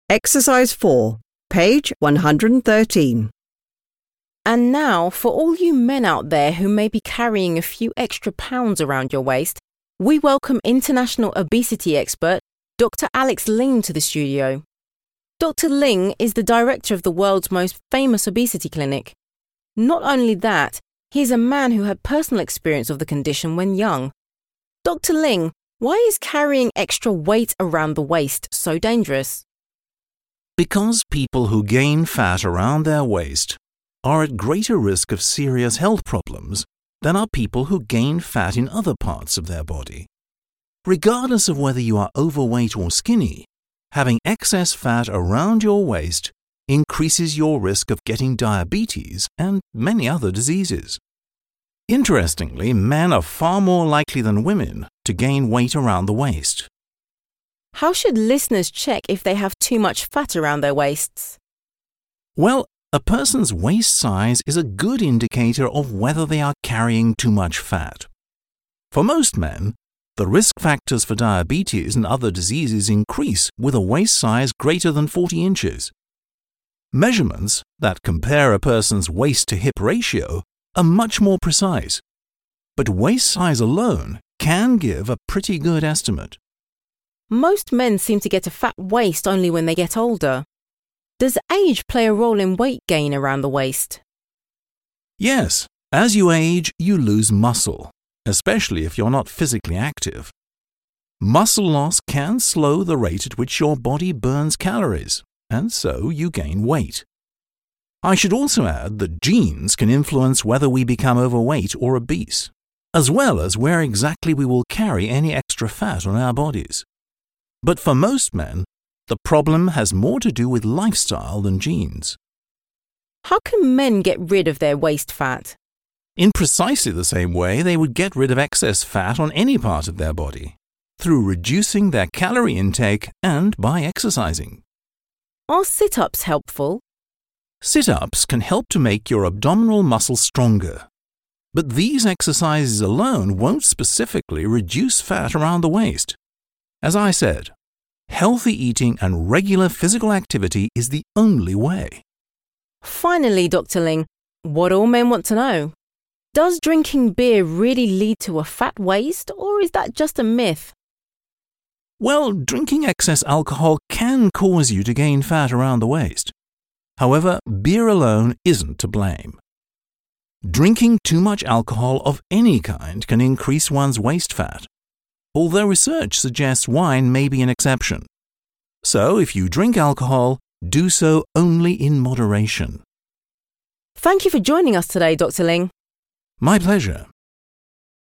Exercise 4, page 113. And now, for all you men out there who may be carrying a few extra pounds around your waist, we welcome international obesity expert Dr. Alex Ling to the studio. Dr. Ling is the director of the world's most famous obesity clinic. Not only that, he is a man who had personal experience of the condition when young. Dr. Ling, why is carrying extra weight around the waist so dangerous? Because people who gain fat around their waist are at greater risk of serious health problems than are people who gain fat in other parts of their body. Regardless of whether you are overweight or skinny, having excess fat around your waist increases your risk of getting diabetes and many other diseases. Interestingly, men are far more likely than women to gain weight around the waist. How should listeners check if they have too much fat around their waists? Well, a person's waist size is a good indicator of whether they are carrying too much fat. For most men, the risk factors for diabetes and other diseases increase with a waist size greater than 40 inches. Measurements that compare a person's waist-to-hip ratio are much more precise, but waist size alone can give a pretty good estimate. Most men seem to get a fat waist only when they get older. Does age play a role in weight gain around the waist? Yes, as you age, you lose muscle, especially if you're not physically active. Muscle loss can slow the rate at which your body burns calories, and so you gain weight. I should also add that genes can influence whether we become overweight or obese, as well as where exactly we will carry any extra fat on our bodies. But for most men, the problem has more to do with lifestyle than genes. How can men get rid of their waist fat? In precisely the same way they would get rid of excess fat on any part of their body, through reducing their calorie intake and by exercising. Are sit-ups helpful? Sit-ups can help to make your abdominal muscle stronger. But these exercises alone won't specifically reduce fat around the waist. As I said, healthy eating and regular physical activity is the only way. Finally, Dr. Ling, what all men want to know. Does drinking beer really lead to a fat waist, or is that just a myth? Well, drinking excess alcohol can cause you to gain fat around the waist. However, beer alone isn't to blame. Drinking too much alcohol of any kind can increase one's waist fat, although research suggests wine may be an exception. So, if you drink alcohol, do so only in moderation. Thank you for joining us today, Dr. Ling. My pleasure.